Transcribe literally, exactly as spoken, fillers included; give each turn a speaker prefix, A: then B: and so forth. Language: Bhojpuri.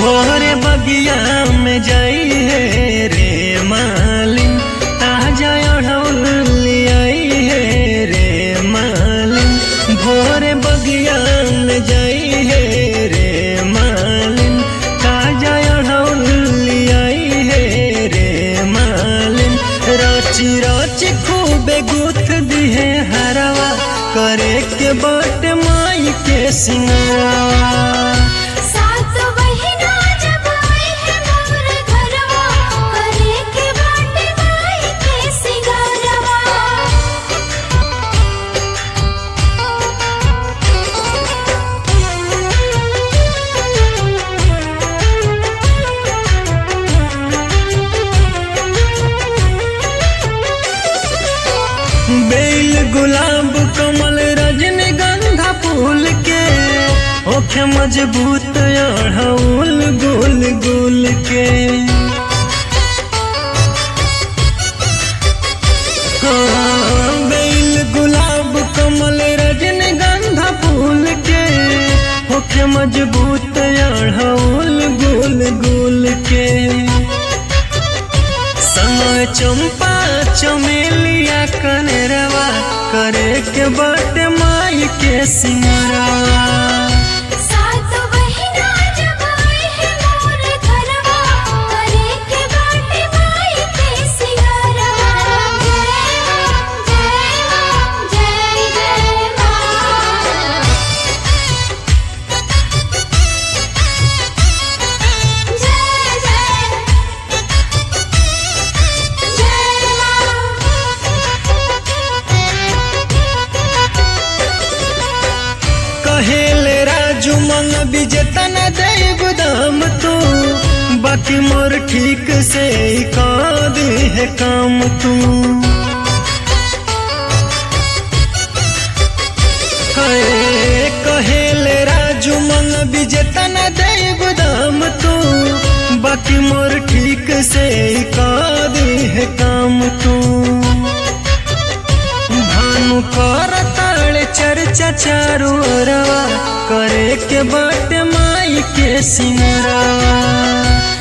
A: भोरे बगिया में जाई है रे मालिन, ताजा अढ़ौल आई है रे मालिन। भोरे बगिया में जाई है रे मालिन, ताजा अढ़ौल आई है रे मालिन। राची राची खूबे गुथ दिहे हरवा, करे के बाट माई के सिंगरवा। बेल गुलाब कमल रजनीगंधा फूल के, ओखे मजबूत अढ़ौल गुल गुल के। हाँ, बेल गुलाब कमल रजनीगंधा फूल के, ओखे मजबूत अढ़ौल गुल गुल के। समय चंपा चमेलिया कनेरवा, करे के बाट माई के सिंगरवा। कहेले राजू मन विजेता न देव दाम तू, बाकी मोर ठीक से कर दे है काम तू। कहेले राजू मन विजेता न देव दाम तू, बाकी मोर ठीक से कर दे है काम तू। भानु कर ताले चर्चा चारू ओरवा, करे के बाट माई के सिंगरवा।